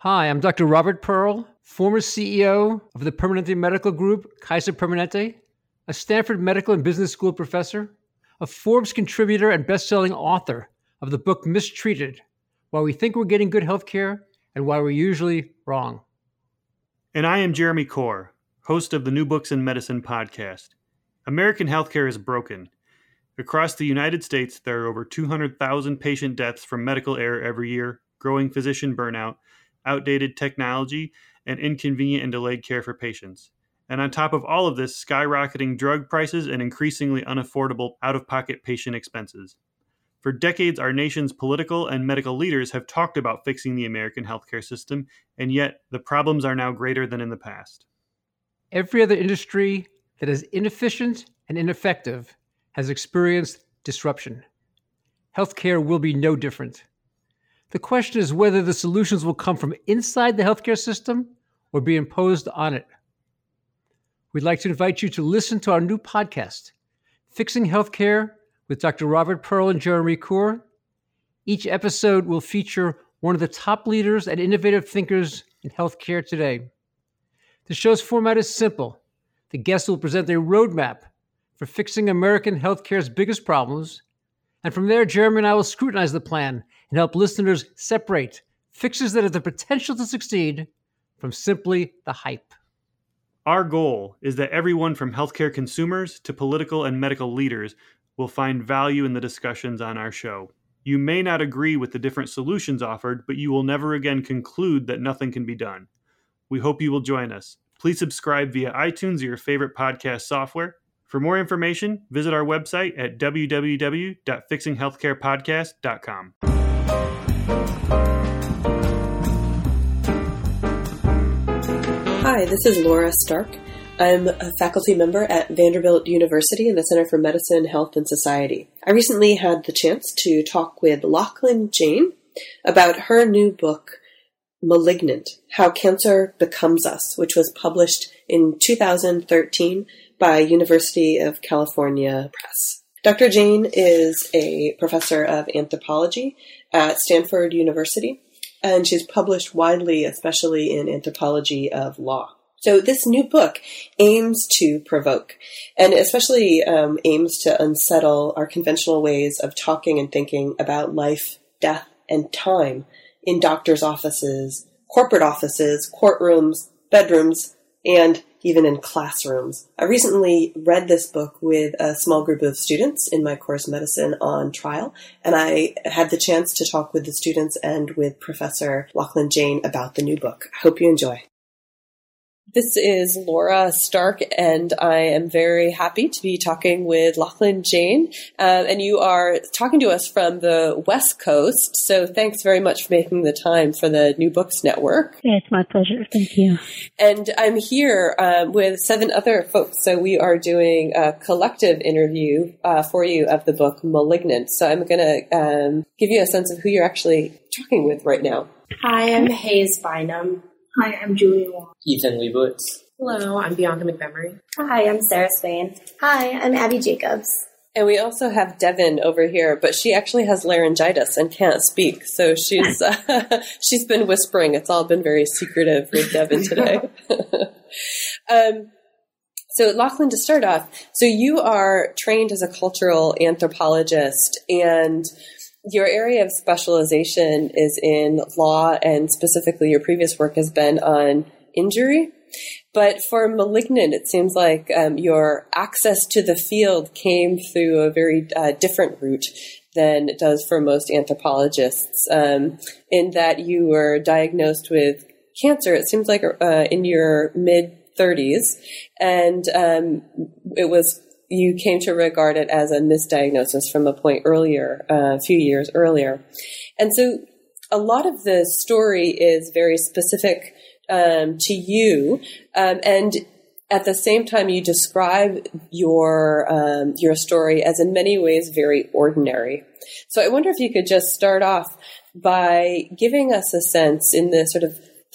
Hi, I'm Dr. Robert Pearl, former CEO of the Permanente Medical Group, Kaiser Permanente, a Stanford Medical and Business School professor, a Forbes contributor and best-selling author of the book Mistreated, Why We Think We're Getting Good Healthcare and Why We're Usually Wrong. And I am Jeremy Corr, host of the New Books in Medicine podcast. American healthcare is broken. Across the United States, there are over 200,000 patient deaths from medical error every year, growing physician burnout, outdated technology, and inconvenient and delayed care for patients. And on top of all of this, skyrocketing drug prices and increasingly unaffordable out-of-pocket patient expenses. For decades, our nation's political and medical leaders have talked about fixing the American healthcare system, and yet the problems are now greater than in the past. Every other industry that is inefficient and ineffective has experienced disruption. Healthcare will be no different. The question is whether the solutions will come from inside the healthcare system or be imposed on it. We'd like to invite you to listen to our new podcast, Fixing Healthcare with Dr. Robert Pearl and Jeremy Corr. Each episode will feature one of the top leaders and innovative thinkers in healthcare today. The show's format is simple. The guests will present a roadmap for fixing American healthcare's biggest problems. And from there, Jeremy and I will scrutinize the plan and help listeners separate fixes that have the potential to succeed from simply the hype. Our goal is that everyone from healthcare consumers to political and medical leaders will find value in the discussions on our show. You may not agree with the different solutions offered, but you will never again conclude that nothing can be done. We hope you will join us. Please subscribe via iTunes or your favorite podcast software. For more information, visit our website at www.fixinghealthcarepodcast.com. Hi, this is Laura Stark. I'm a faculty member at Vanderbilt University in the Center for Medicine, Health, and Society. I recently had the chance to talk with Lachlan Jane about her new book, Malignant: How Cancer Becomes Us, which was published in 2013 by University of California Press. Dr. Jane is a professor of anthropology at Stanford University, and she's published widely, especially in anthropology of law. So this new book aims to provoke, and especially aims to unsettle our conventional ways of talking and thinking about life, death, and time in doctors' offices, corporate offices, courtrooms, bedrooms, and even in classrooms. I recently read this book with a small group of students in my course Medicine on Trial, and I had the chance to talk with the students and with Professor Lachlan Jane about the new book. I hope you enjoy. This is Laura Stark, and I am very happy to be talking with Lachlan Jane. And you are talking to us from the West Coast, so thanks very much for making the time for the New Books Network. Yeah, it's my pleasure. Thank you. And I'm here with 7 other folks, so we are doing a collective interview for you of the book Malignant. So I'm going to give you a sense of who you're actually talking with right now. Hi, I'm Hayes Bynum. Hi, I'm Julia Wong. Ethan Leibowitz. Hello, I'm Bianca McMemory. Hi, I'm Sarah Spain. Hi, I'm Abby Jacobs. And we also have Devin over here, but she actually has laryngitis and can't speak, so she's she's been whispering. It's all been very secretive with Devin today. So Lachlan, to start off, so you are trained as a cultural anthropologist, and your area of specialization is in law, and specifically your previous work has been on injury. But for Malignant, it seems like your access to the field came through a very different route than it does for most anthropologists, in that you were diagnosed with cancer, it seems like in your mid-30s, and you came to regard it as a misdiagnosis from a point earlier, a few years earlier. And so a lot of the story is very specific to you, and at the same time you describe your story as in many ways very ordinary. So I wonder if you could just start off by giving us a sense in the sort of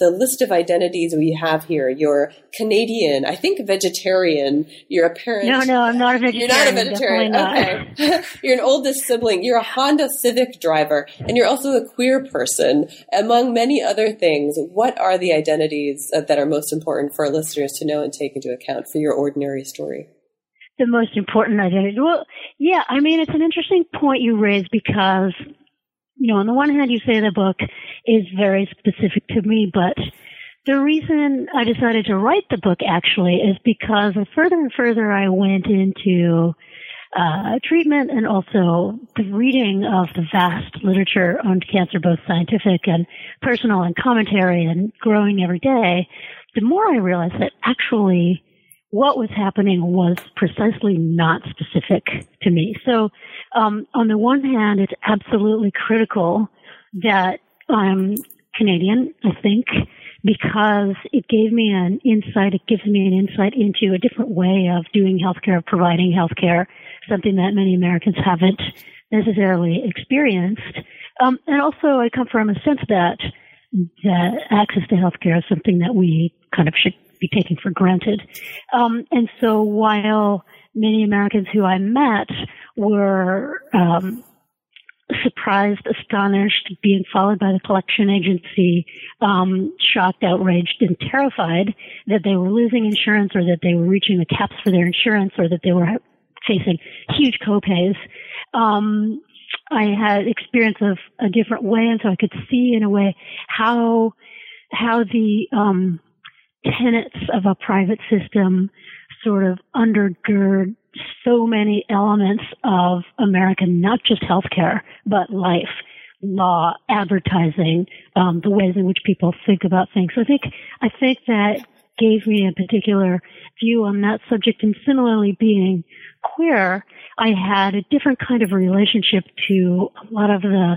the list of identities we have here. You're Canadian, I think vegetarian. You're a parent. No, I'm not a vegetarian. You're not a vegetarian. Okay. You're an oldest sibling. You're a Honda Civic driver, and you're also a queer person, among many other things. What are the identities that are most important for our listeners to know and take into account for your ordinary story? The most important identity. Well, yeah, I mean, it's an interesting point you raise because, on the one hand, you say the book is very specific to me, but the reason I decided to write the book actually is because the further and further I went into treatment and also the reading of the vast literature on cancer, both scientific and personal and commentary and growing every day, the more I realized that actually what was happening was precisely not specific to me. So, on the one hand, it's absolutely critical that I'm Canadian, I think, because it gave me an insight, it gives me an insight into a different way of doing healthcare, of providing healthcare, something that many Americans haven't necessarily experienced. And also I come from a sense that access to healthcare is something that we kind of should be taken for granted. And so while many Americans who I met were surprised, astonished, being followed by the collection agency, shocked, outraged, and terrified that they were losing insurance or that they were reaching the caps for their insurance or that they were facing huge copays, I had experience of a different way, and so I could see in a way how the tenets of a private system sort of undergird so many elements of American, not just healthcare, but life, law, advertising, the ways in which people think about things. So I think that gave me a particular view on that subject. And similarly, being queer, I had a different kind of relationship to a lot of the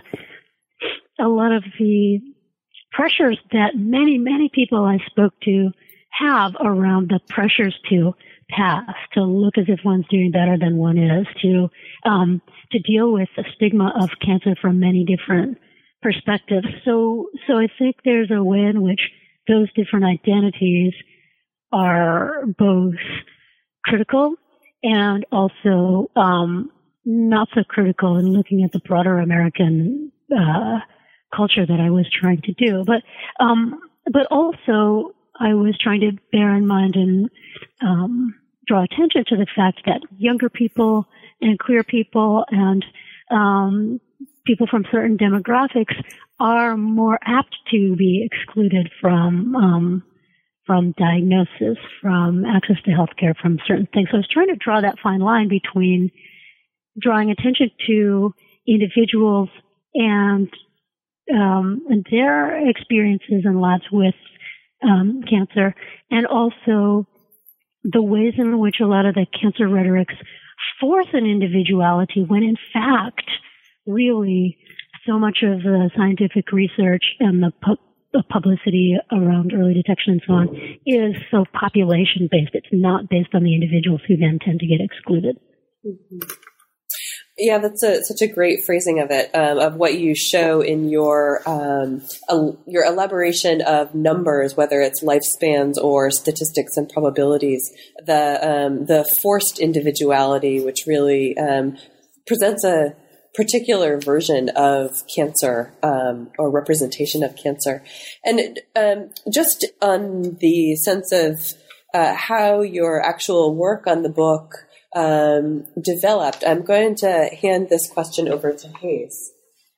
pressures that many people I spoke to have around the pressures to pass, to look as if one's doing better than one is, to deal with the stigma of cancer from many different perspectives. So I think there's a way in which those different identities are both critical and also not so critical in looking at the broader American culture that I was trying to do. But also I was trying to bear in mind and draw attention to the fact that younger people and queer people and people from certain demographics are more apt to be excluded from diagnosis, from access to healthcare, from certain things. So I was trying to draw that fine line between drawing attention to individuals and their experiences and lives with cancer, and also the ways in which a lot of the cancer rhetorics force an individuality when in fact really so much of the scientific research and the publicity around early detection and so on is so population based. It's not based on the individuals who then tend to get excluded. Mm-hmm. Yeah, that's such a great phrasing of it, of what you show in your elaboration of numbers, whether it's lifespans or statistics and probabilities. The forced individuality, which really presents a particular version of cancer or representation of cancer, and just on the sense of how your actual work on the book developed, I'm going to hand this question over to Hayes.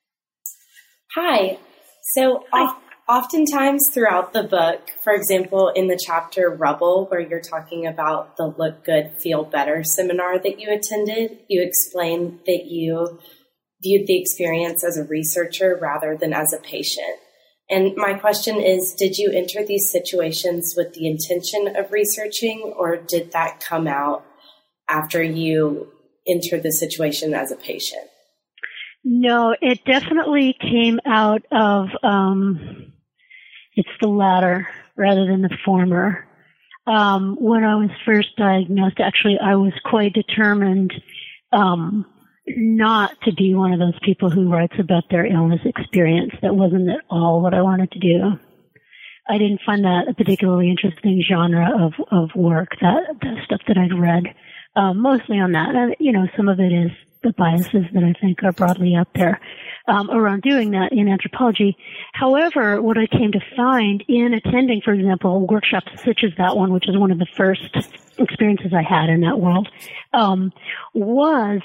Hi. So oftentimes throughout the book, for example, in the chapter Rubble, where you're talking about the Look Good, Feel Better seminar that you attended, you explained that you viewed the experience as a researcher rather than as a patient. And my question is, did you enter these situations with the intention of researching, or did that come out after you entered the situation as a patient? No, it definitely came out of, it's the latter rather than the former. When I was first diagnosed, actually, I was quite determined not to be one of those people who writes about their illness experience. That wasn't at all what I wanted to do. I didn't find that a particularly interesting genre of work, the stuff that I'd read, mostly on that. Some of it is the biases that I think are broadly out there around doing that in anthropology. However, what I came to find in attending, for example, workshops such as that one, which is one of the first experiences I had in that world, was,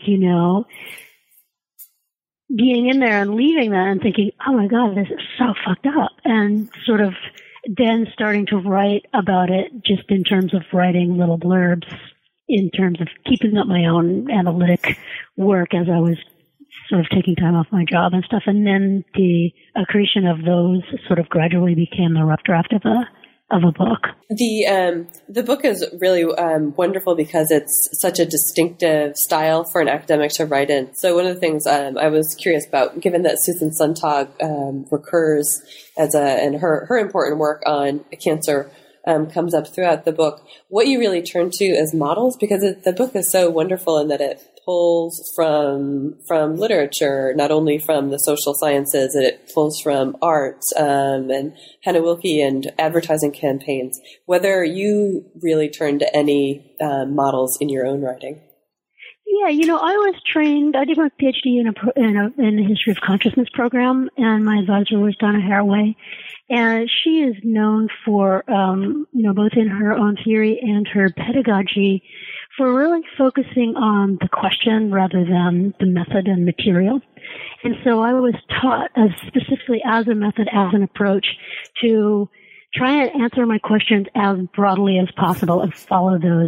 being in there and leaving that and thinking, oh my God, this is so fucked up. And sort of then starting to write about it just in terms of writing little blurbs, in terms of keeping up my own analytic work as I was sort of taking time off my job and stuff. And then the creation of those sort of gradually became the rough draft of a book. The book is really wonderful because it's such a distinctive style for an academic to write in. So one of the things I was curious about, given that Susan Sontag recurs and her important work on cancer comes up throughout the book, what you really turn to as models, because the book is so wonderful in that it pulls from literature, not only from the social sciences, it pulls from art and Hannah Wilke and advertising campaigns, whether you really turn to any models in your own writing. Yeah, I was trained, I did my PhD in the history of consciousness program, and my advisor was Donna Haraway. And she is known for, both in her own theory and her pedagogy, for really focusing on the question rather than the method and material. And so I was taught, specifically as a method, as an approach, to try and answer my questions as broadly as possible and follow those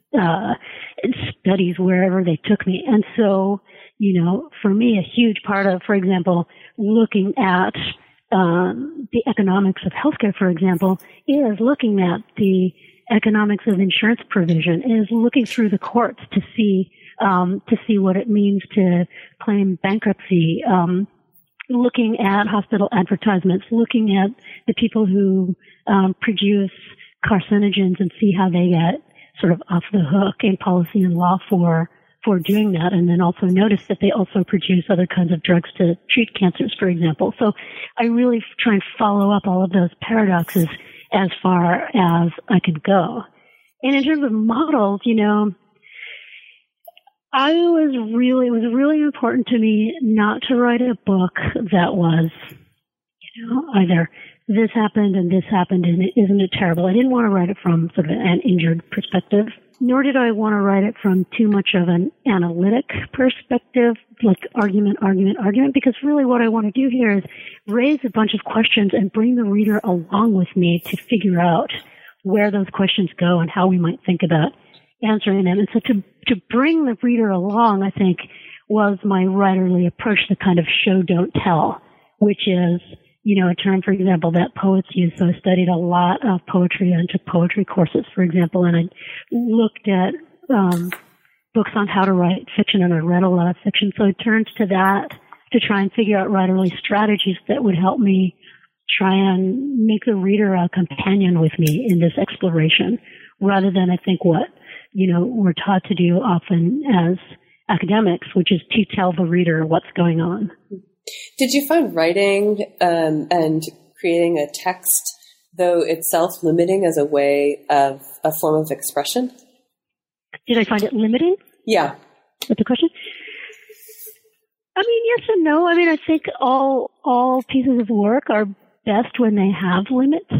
studies wherever they took me. And so, for me, a huge part of, for example, looking at the economics of healthcare, for example, is looking at the economics of insurance provision, is looking through the courts to see what it means to claim bankruptcy, looking at hospital advertisements, looking at the people who produce carcinogens and see how they get sort of off the hook in policy and law for doing that, and then also notice that they also produce other kinds of drugs to treat cancers, for example. So I really try and follow up all of those paradoxes as far as I could go. And in terms of models, it was really important to me not to write a book that was, either this happened and isn't it terrible? I didn't want to write it from sort of an injured perspective, nor did I want to write it from too much of an analytic perspective, like argument, because really what I want to do here is raise a bunch of questions and bring the reader along with me to figure out where those questions go and how we might think about answering them. And so to bring the reader along, I think, was my writerly approach, the kind of show, don't tell, which is, a term, for example, that poets use. So I studied a lot of poetry and took poetry courses, for example, and I looked at books on how to write fiction, and I read a lot of fiction. So I turned to that to try and figure out writerly strategies that would help me try and make the reader a companion with me in this exploration, rather than, I think, what, we're taught to do often as academics, which is to tell the reader what's going on. Did you find writing and creating a text, though itself limiting, as a way of a form of expression? Did I find it limiting? Yeah. What's the question? I mean, yes and no. I mean, I think all pieces of work are best when they have limits,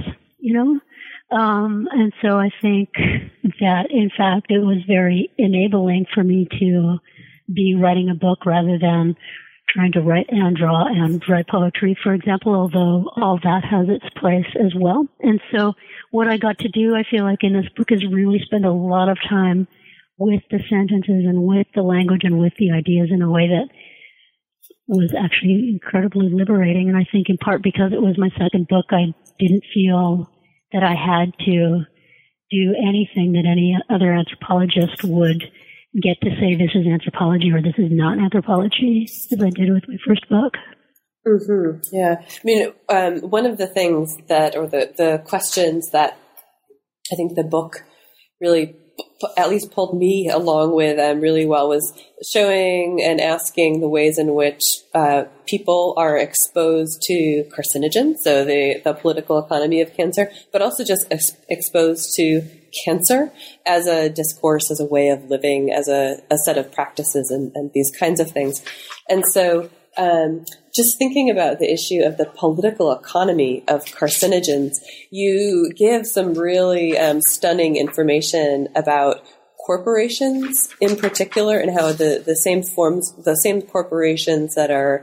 and so I think that, in fact, it was very enabling for me to be writing a book rather than trying to write and draw and write poetry, for example, although all that has its place as well. And so what I got to do, I feel like, in this book is really spend a lot of time with the sentences and with the language and with the ideas in a way that was actually incredibly liberating. And I think in part because it was my second book, I didn't feel that I had to do anything that any other anthropologist would get to say this is anthropology or this is not anthropology, as I did with my first book. Mm-hmm. Yeah. I mean, one of the things that, or the questions that I think the book really at least pulled me along with really well was showing and asking the ways in which people are exposed to carcinogens, so the political economy of cancer, but also just exposed to cancer as a discourse, as a way of living, as a set of practices and these kinds of things. And so just thinking about the issue of the political economy of carcinogens, you give some really stunning information about corporations in particular, and how the same corporations that are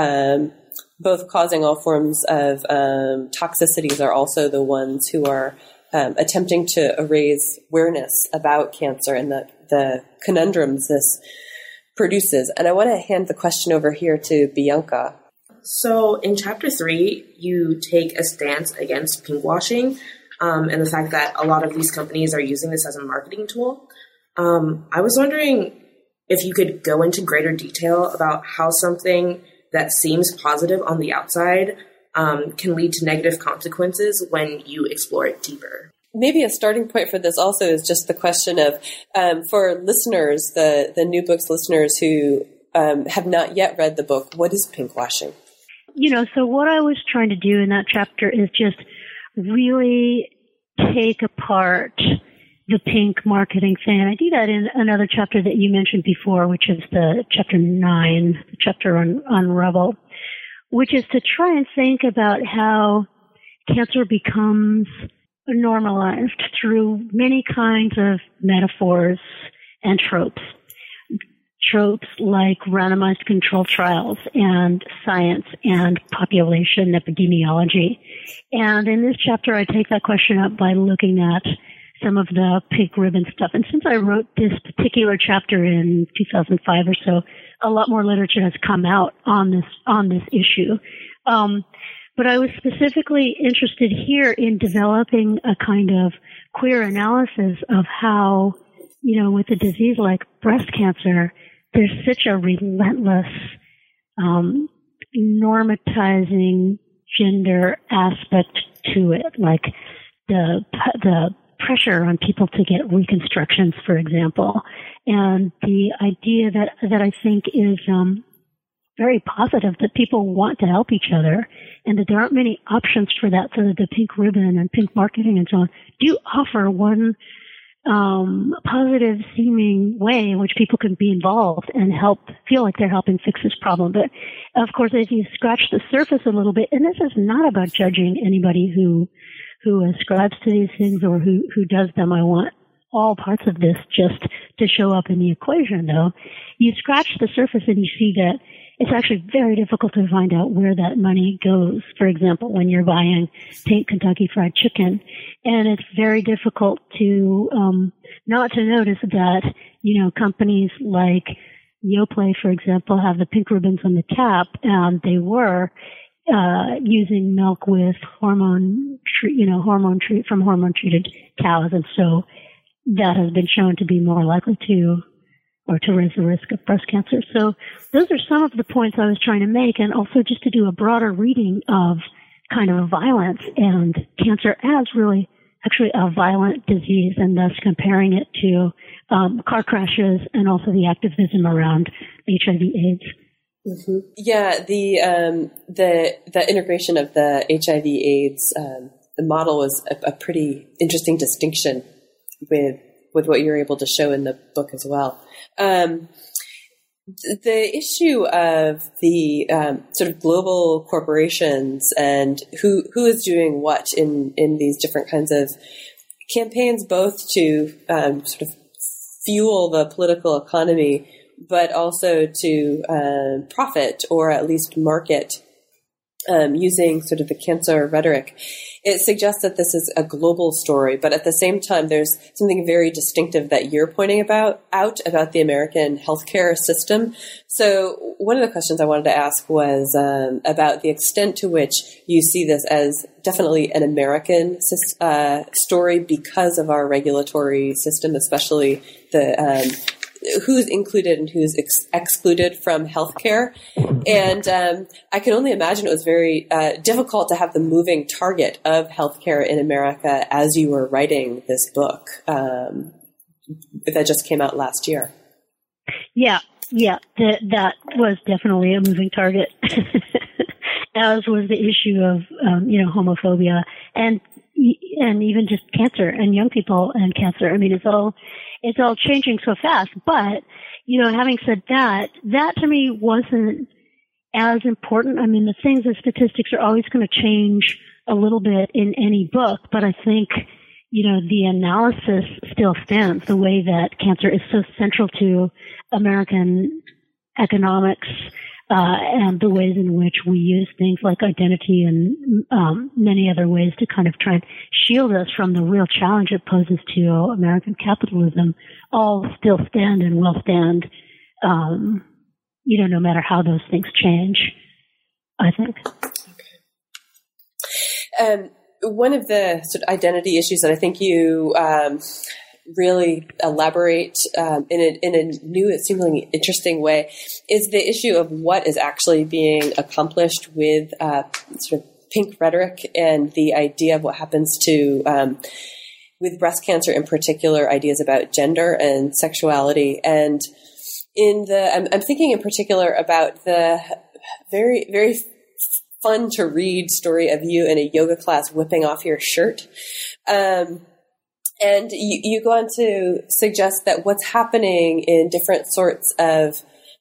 both causing all forms of toxicities are also the ones who are attempting to raise awareness about cancer and the conundrums this produces. And I want to hand the question over here to Bianca. So in chapter 3, you take a stance against pinkwashing and the fact that a lot of these companies are using this as a marketing tool. I was wondering if you could go into greater detail about how something that seems positive on the outside can lead to negative consequences when you explore it deeper. Maybe a starting point for this also is just the question of, for listeners, the New Books listeners who have not yet read the book, what is pinkwashing? So what I was trying to do in that chapter is just really take apart the pink marketing thing. And I do that in another chapter that you mentioned before, which is the chapter 9, the chapter on Rebel, which is to try and think about how cancer becomes normalized through many kinds of metaphors and tropes. Tropes like randomized controlled trials and science and population epidemiology. And in this chapter, I take that question up by looking at some of the pink ribbon stuff. And since I wrote this particular chapter in 2005 or so, a lot more literature has come out on this issue. But I was specifically interested here in developing a kind of queer analysis of how, with a disease like breast cancer, there's such a relentless normatizing gender aspect to it, like the pressure on people to get reconstructions, for example, and the idea that I think is very positive, that people want to help each other, and that there aren't many options for that, so that the pink ribbon and pink marketing and so on do offer one positive seeming way in which people can be involved and feel like they're helping fix this problem. But of course, if you scratch the surface a little bit, and this is not about judging anybody who ascribes to these things or who does them. I want all parts of this just to show up in the equation, though. You scratch the surface and you see that it's actually very difficult to find out where that money goes. For example, when you're buying pink Kentucky Fried Chicken, and it's very difficult to not to notice that companies like Yoplait, for example, have the pink ribbons on the cap, and they were using milk with hormone treated cows, and so that has been shown to be more likely to raise the risk of breast cancer. So those are some of the points I was trying to make, and also just to do a broader reading of kind of violence and cancer as really actually a violent disease, and thus comparing it to car crashes and also the activism around HIV/AIDS. Mm-hmm. Yeah, the integration of the HIV/AIDS the model was a pretty interesting distinction with what you're able to show in the book as well. The issue of the sort of global corporations and who is doing what in these different kinds of campaigns, both to sort of fuel the political economy, but also to profit or at least market using sort of the cancer rhetoric. It suggests that this is a global story, but at the same time, there's something very distinctive that you're pointing out about the American healthcare system. So one of the questions I wanted to ask was about the extent to which you see this as definitely an American story because of our regulatory system, especially the who's included and who's excluded from healthcare. And I can only imagine it was very difficult to have the moving target of healthcare in America as you were writing this book. that just came out last year. Yeah, that was definitely a moving target, as was the issue of homophobia and even just cancer and young people and cancer. I mean, it's all changing so fast. But having said that to me wasn't as important. I mean, the statistics are always going to change a little bit in any book, but I think the analysis still stands. The way that cancer is so central to American economics, and the ways in which we use things like identity and many other ways to kind of try and shield us from the real challenge it poses to American capitalism, all still stand and will stand, no matter how those things change, I think. One of the sort of identity issues that I think you really elaborate in a new, seemingly interesting way is the issue of what is actually being accomplished with sort of pink rhetoric and the idea of what happens to with breast cancer in particular, ideas about gender and sexuality. And I'm thinking in particular about the very, very fun to read story of you in a yoga class whipping off your shirt. And you go on to suggest that what's happening in different sorts of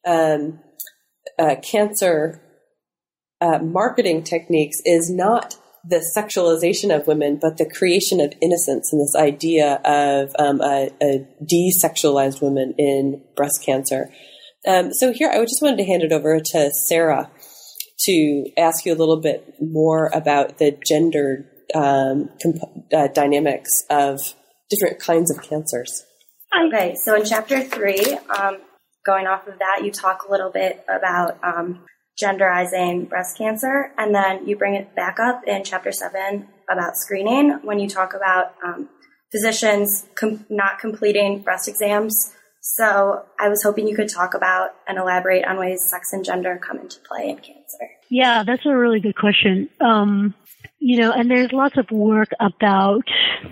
cancer marketing techniques is not the sexualization of women, but the creation of innocence and this idea of a desexualized woman in breast cancer. So here, I just wanted to hand it over to Sarah to ask you a little bit more about the gender dynamics of different kinds of cancers. Okay, so in chapter 3, going off of that, you talk a little bit about genderizing breast cancer, and then you bring it back up in chapter 7 about screening when you talk about physicians not completing breast exams. So I was hoping you could talk about and elaborate on ways sex and gender come into play in cancer. Yeah, that's a really good question. And there's lots of work about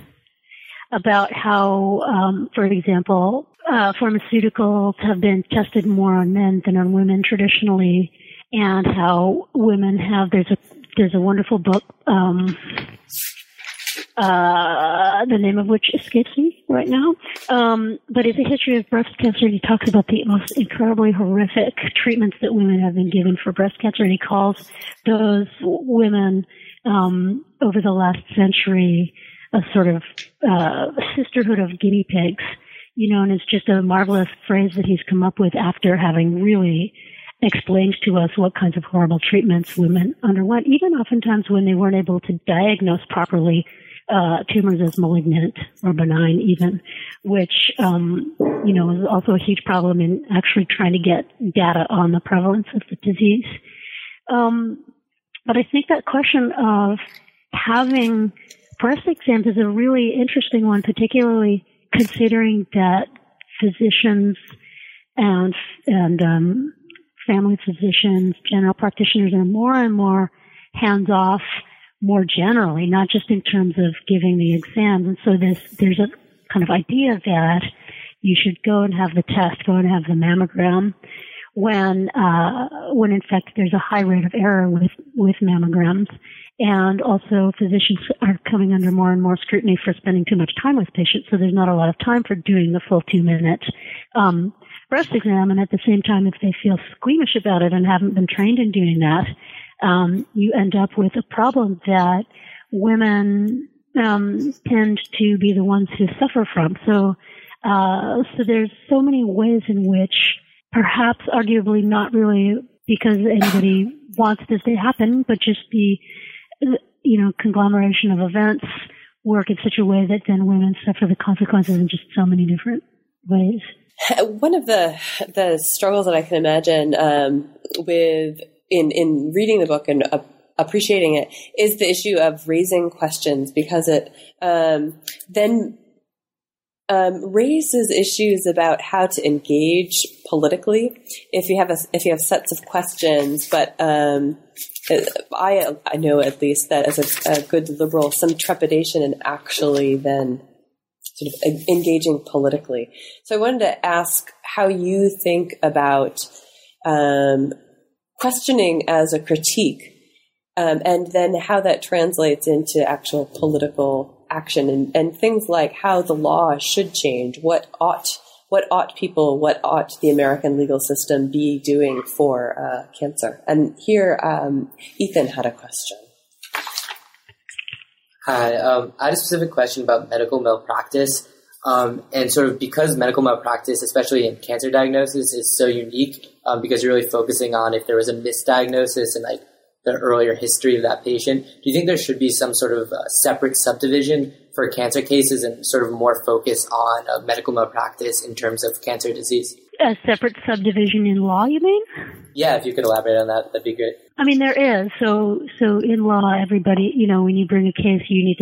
how, for example, pharmaceuticals have been tested more on men than on women traditionally, and how women have. There's a wonderful book, the name of which escapes me right now, but it's a history of breast cancer, and he talks about the most incredibly horrific treatments that women have been given for breast cancer, and he calls those women over the last century a sort of sisterhood of guinea pigs, and it's just a marvelous phrase that he's come up with after having really explained to us what kinds of horrible treatments women underwent, even oftentimes when they weren't able to diagnose properly tumors as malignant or benign even, which, is also a huge problem in actually trying to get data on the prevalence of the disease. But I think that question of having breast exams is a really interesting one, particularly considering that physicians and family physicians, general practitioners are more and more hands-off more generally, not just in terms of giving the exams. And so there's a kind of idea that you should go and have the test, go and have the mammogram, when in fact there's a high rate of error with mammograms. And also physicians are coming under more and more scrutiny for spending too much time with patients, so there's not a lot of time for doing the full 2-minute breast exam. And at the same time, if they feel squeamish about it and haven't been trained in doing that, you end up with a problem that women tend to be the ones who suffer from. So there's so many ways in which, perhaps arguably not really because anybody wants this to happen, but just the conglomeration of events work in such a way that then women suffer the consequences in just so many different ways. One of the struggles that I can imagine with in reading the book and appreciating it is the issue of raising questions, because it then raises issues about how to engage politically. If you have sets of questions, but I know at least that as a good liberal, some trepidation in actually then sort of engaging politically. So I wanted to ask how you think about questioning as a critique, and then how that translates into actual political action, and things like how the law should change, what ought the American legal system be doing for cancer. And here, Ethan had a question. Hi, I had a specific question about medical malpractice, and sort of because medical malpractice, especially in cancer diagnosis, is so unique, because you're really focusing on if there was a misdiagnosis and like the earlier history of that patient. Do you think there should be some sort of separate subdivision for cancer cases and sort of more focus on medical malpractice in terms of cancer disease? A separate subdivision in law, you mean? Yeah, if you could elaborate on that, that'd be great. I mean, there is. So in law, everybody, when you bring a case, you need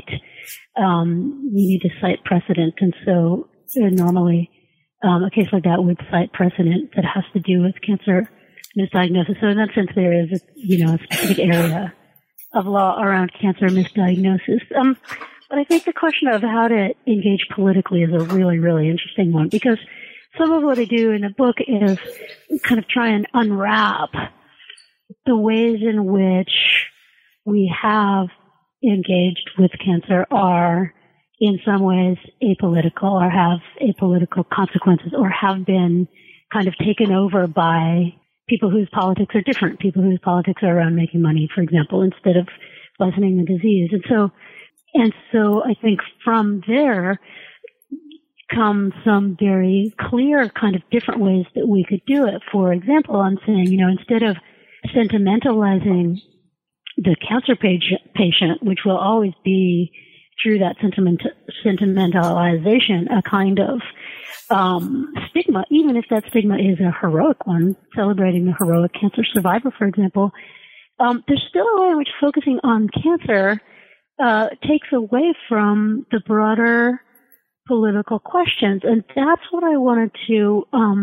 to cite precedent. And so normally, a case like that would cite precedent that has to do with cancer misdiagnosis. So in that sense, there is a specific area of law around cancer misdiagnosis. But I think the question of how to engage politically is a really, really interesting one, because some of what I do in the book is kind of try and unwrap the ways in which we have engaged with cancer are in some ways apolitical, or have apolitical consequences, or have been kind of taken over by people whose politics are different, people whose politics are around making money, for example, instead of lessening the disease. And so I think from there come some very clear kind of different ways that we could do it. For example, I'm saying, instead of sentimentalizing the cancer patient, which will always be through that sentimentalization, a kind of stigma, even if that stigma is a heroic one, celebrating the heroic cancer survivor, for example, there's still a way in which focusing on cancer takes away from the broader political questions. And that's what I wanted to,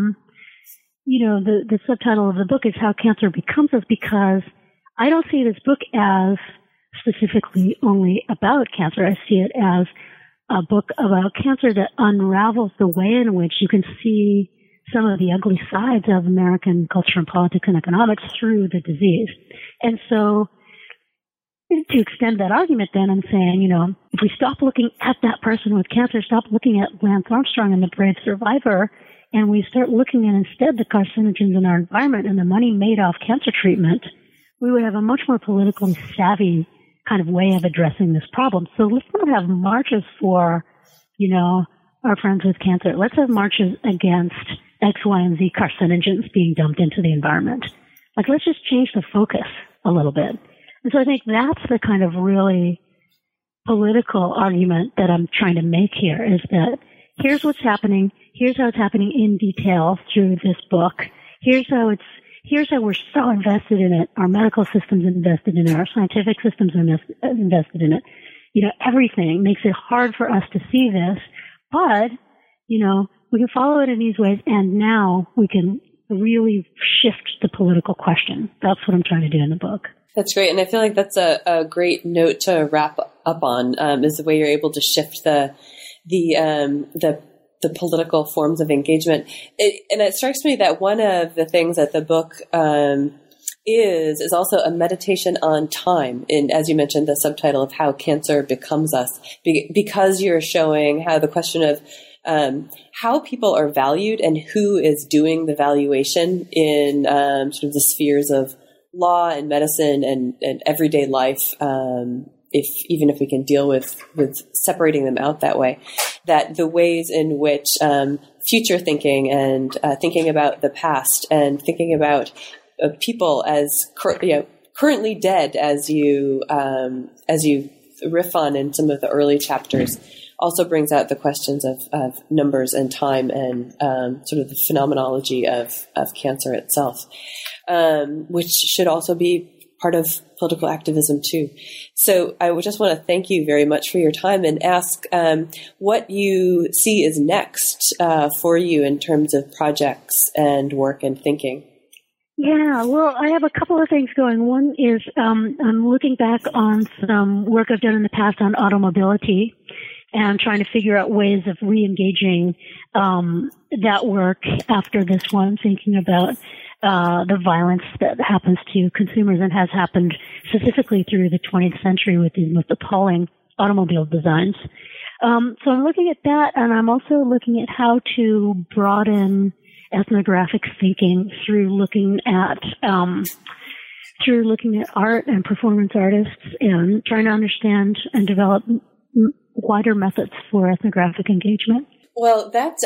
the subtitle of the book is How Cancer Becomes Us, because I don't see this book as specifically only about cancer. I see it as a book about cancer that unravels the way in which you can see some of the ugly sides of American culture and politics and economics through the disease. And so to extend that argument, then I'm saying, if we stop looking at that person with cancer, stop looking at Lance Armstrong and the brave survivor, and we start looking at instead the carcinogens in our environment and the money made off cancer treatment, we would have a much more politically savvy kind of way of addressing this problem. So let's not have marches for, our friends with cancer. Let's have marches against X, Y, and Z carcinogens being dumped into the environment. Like, let's just change the focus a little bit. And so I think that's the kind of really political argument that I'm trying to make here, is that here's what's happening, here's how it's happening in detail through this book, here's how we're so invested in it, our medical system's invested in it, our scientific systems are invested in it. Everything makes it hard for us to see this, but, we can follow it in these ways, and now we can really shift the political question. That's what I'm trying to do in the book. That's great. And I feel like that's a great note to wrap up on, is the way you're able to shift the political forms of engagement. And it strikes me that one of the things that the book is also a meditation on time. And as you mentioned, the subtitle of How Cancer Becomes Us, because you're showing how the question of how people are valued and who is doing the valuation in sort of the spheres of law and medicine and everyday life, even if we can deal with separating them out that way, that the ways in which future thinking and thinking about the past and thinking about people as currently dead, as you riff on in some of the early chapters, also brings out the questions of numbers and time and sort of the phenomenology of cancer itself, which should also be part of political activism too. So I would just want to thank you very much for your time and ask what you see is next for you in terms of projects and work and thinking. Yeah, well, I have a couple of things going. One is I'm looking back on some work I've done in the past on automobility and trying to figure out ways of re-engaging that work after this one, thinking about the violence that happens to consumers and has happened specifically through the 20th century with these most appalling automobile designs. So I'm looking at that, and I'm also looking at how to broaden ethnographic thinking through looking at art and performance artists and trying to understand and develop wider methods for ethnographic engagement. Well, that's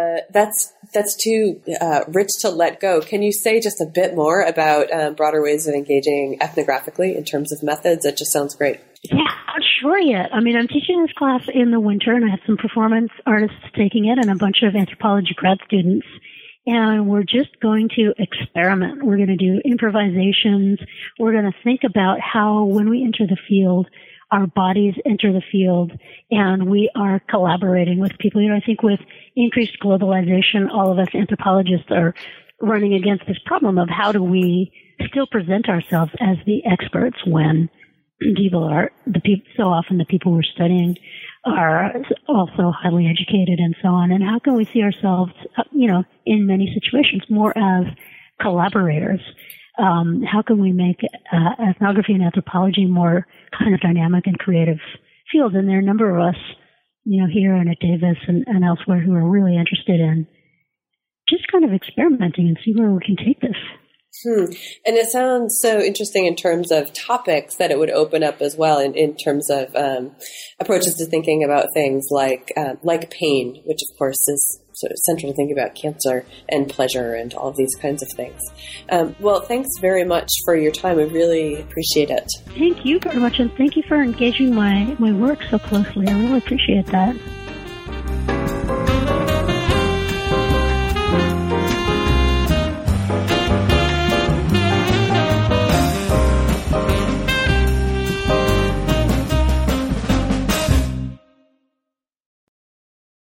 too rich to let go. Can you say just a bit more about broader ways of engaging ethnographically in terms of methods? It just sounds great. Yeah, not sure yet. I mean, I'm teaching this class in the winter, and I have some performance artists taking it and a bunch of anthropology grad students. And we're just going to experiment. We're going to do improvisations. We're going to think about how, when we enter the field, our bodies enter the field, and we are collaborating with people. You know, I think with increased globalization, all of us anthropologists are running against this problem of how do we still present ourselves as the experts when so often the people we're studying are also highly educated and so on. And how can we see ourselves, in many situations more as collaborators? How can we make ethnography and anthropology more kind of dynamic and creative fields? And there are a number of us, here and at Davis and elsewhere who are really interested in just kind of experimenting and see where we can take this. And it sounds so interesting in terms of topics that it would open up as well in terms of approaches to thinking about things like pain, which of course is sort of central to thinking about cancer and pleasure and all of these kinds of things. Well, thanks very much for your time. I really appreciate it. Thank you very much, and thank you for engaging my work so closely. I really appreciate that.